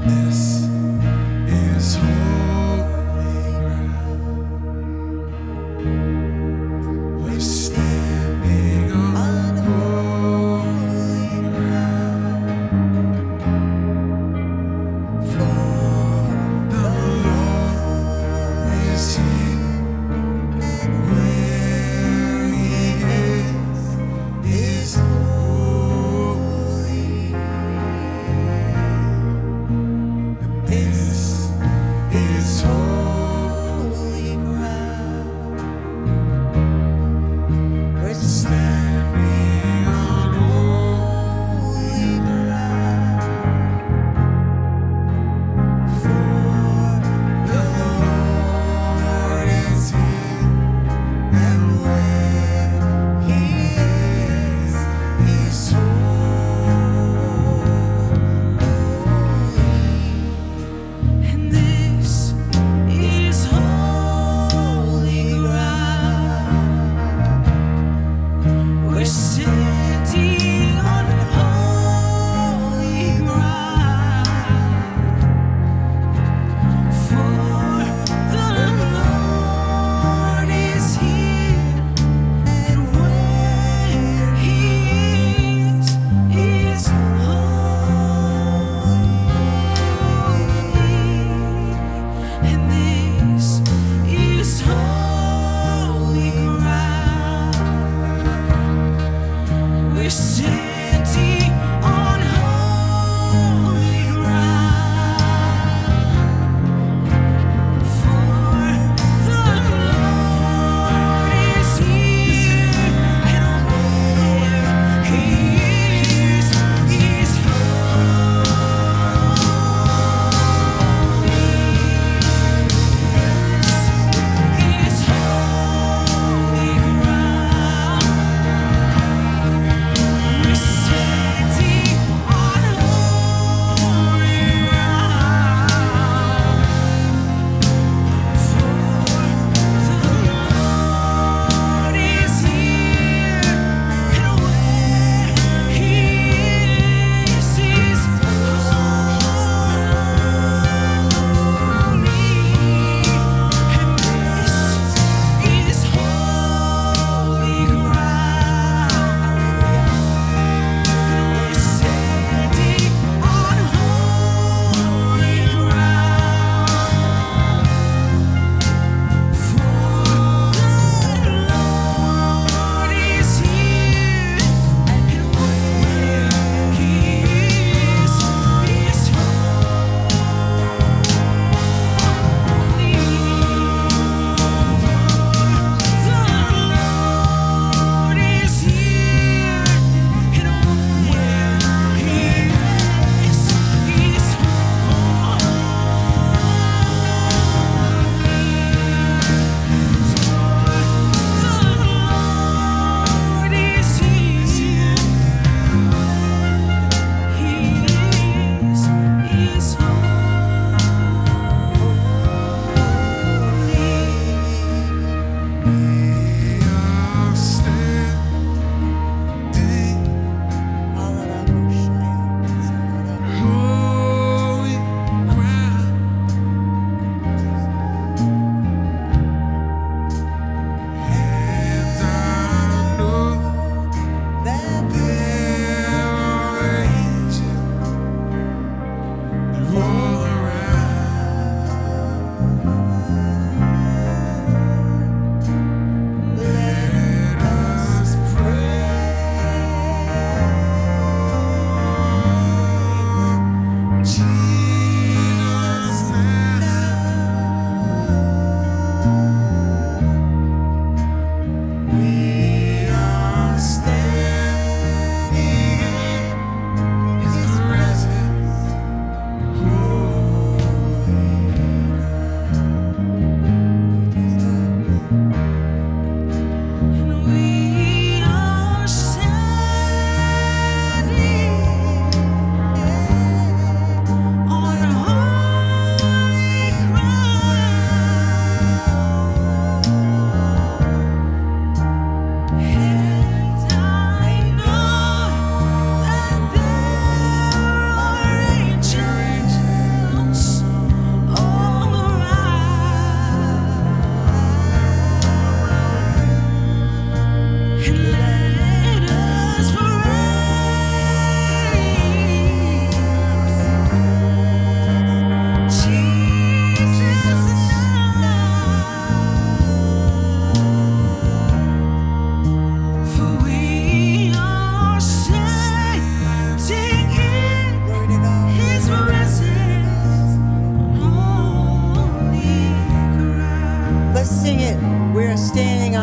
This is holy ground. We're standing on holy ground. For the Lord is here, and where He is holy.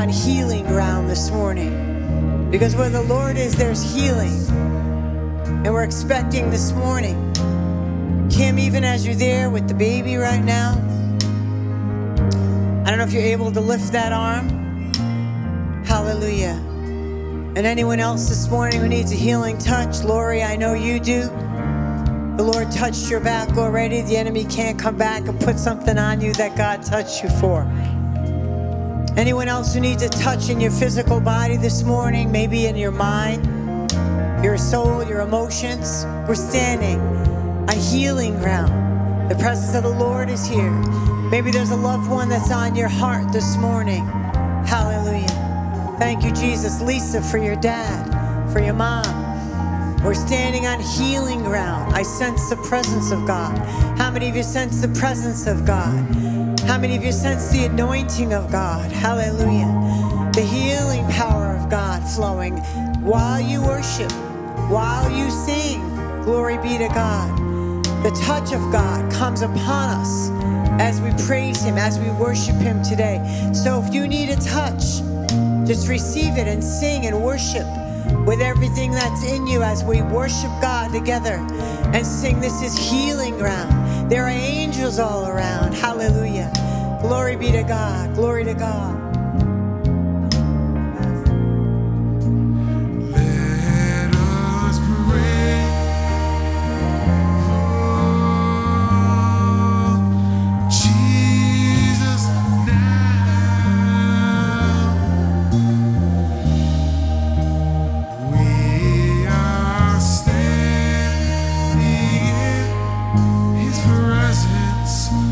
on healing ground this morning. Because where the Lord is, there's healing. And we're expecting this morning. Kim, even as you're there with the baby right now, I don't know if you're able to lift that arm. Hallelujah. And anyone else this morning who needs a healing touch, Lori, I know you do. The Lord touched your back already. The enemy can't come back and put something on you that God touched you for. Anyone else who needs a touch in your physical body this morning, maybe in your mind, your soul, your emotions, we're standing on healing ground. The presence of the Lord is here. Maybe there's a loved one that's on your heart this morning. Hallelujah. Thank you, Jesus. Lisa, for your dad, for your mom. We're standing on healing ground. I sense the presence of God. How many of you sense the presence of God? How many of you sense the anointing of God? Hallelujah. The healing power of God flowing while you worship, while you sing. Glory be to God. The touch of God comes upon us as we praise Him, as we worship Him today. So if you need a touch, just receive it and sing and worship with everything that's in you as we worship God together and sing. This is healing ground. There are angels all around. Hallelujah. Glory be to God. Glory to God. Let us pray. Oh, Jesus, now we are standing in His presence.